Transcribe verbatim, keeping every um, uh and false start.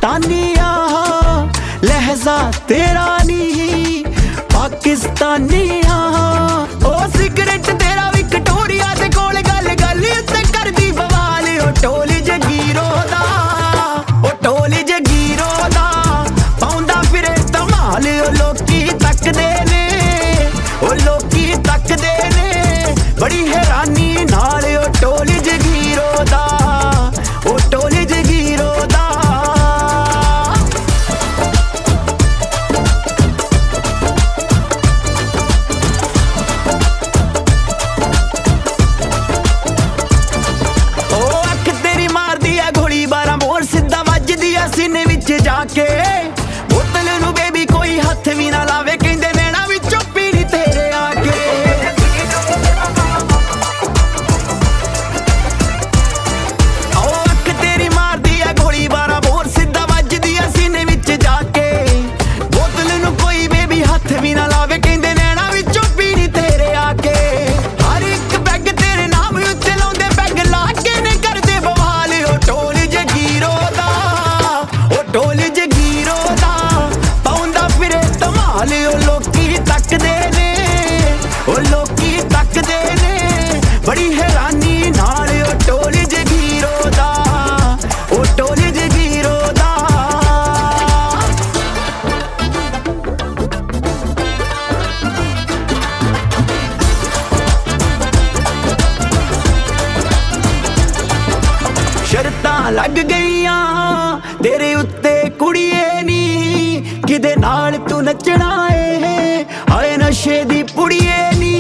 पाकिस्तानिया लहजा तेरा नी पाकिस्तानिया ओ सिगरेट तेरा विक्टोरिया दे कोल गल गल उत्ते करदी बवाल ओ टोली जगीरो दा ओ टोली जगीरो दा पाउंदा फिरे धमाल ओ लोकी तकदे ने ओ लोकी तकदे ने बड़ी हैरानी नाल ओ टोली जगीरो दा ओ टोली जगीरो दा सीने विच जाके बोतल नू बेबी कोई हथ भी ना लावे कहंदे नैना विचों पीड़ी तेरे आके ओ अख तेरी मारदी है गोली बारा बोर सीधा वजदी है सीने विच जाके बोतल नू कोई बेबी हथ भी ना लावे कहंदे नैना विचों पीड़ी तेरे आके हर एक बैग तेरे नाम उत्ते लाउंदे बैग ला के ने करदे बवाल ओ टोली जगीरो दा टोली जगीरो दा पाउंदा फिरे धमाल ओ लोकी तकदे ने ओ लोकी तकदे ने बड़ी हैरानी नाल ओ टोली जगीरो दा ओ टोली जगीरो दा शर्तां लग गईयां तेरे उत्ते कुड़िए नी किदे नाल तू नचना ए हाए नशे दी पुड़िए नी